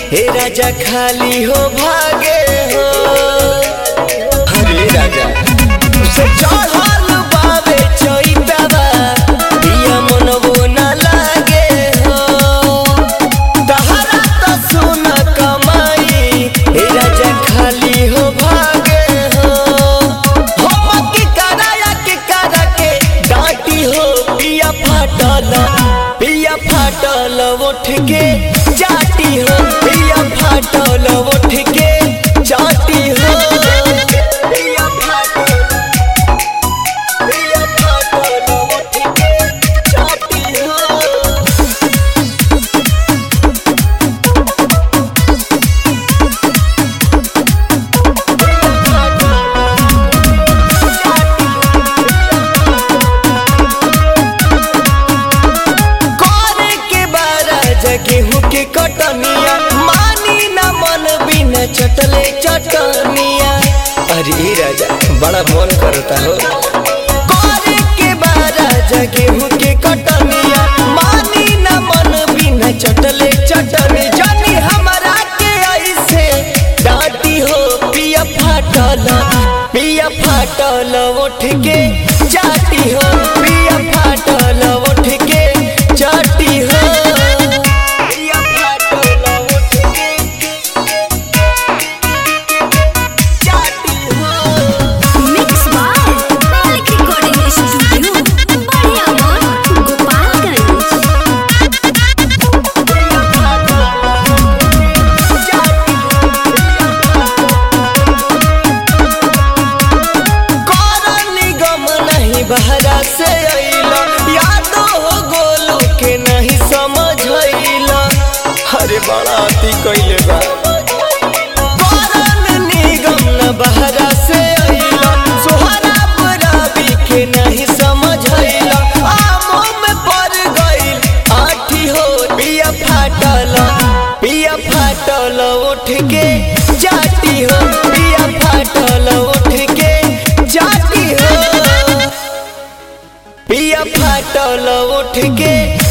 हे राजा खाली हो भागे हो। हरे राजा उसे चढ़ल बावे चैतवा पिया मनबो न लागे हो। तहरा तो सुन कमाई हे राजा खाली हो भागे हो। हम की करा के डांटी हो पिया फाटल उठ के जाती हो। पिया फाटल उठ के जाती हो। पिया फाटल उठ के जाती हो। गेहूं के कटनिया मानी न मन बिना चटले चटनिया। अरे राजा बड़ा मन करता हो करे के राजा गेहूं के कटनिया मानी न मन बिना चटले चटनी। जानी हमारा के ऐसे डांटी हो पिया फाटल उठ के जाती हो। पिया फाटल उठ के जाती हो। बहरा से अइला यादो हो गोलू के नहीं समझइला। अरे बड़ा अति कइले बा करन निगम न बहरा से अइला सोहरा बराबी के नहीं समझइला। आमो में पड़ गइल आठी हो पिया फाटल उठ के जाती हो। पिया फाटल उठ के जाती हो। पिया फाटल उठ के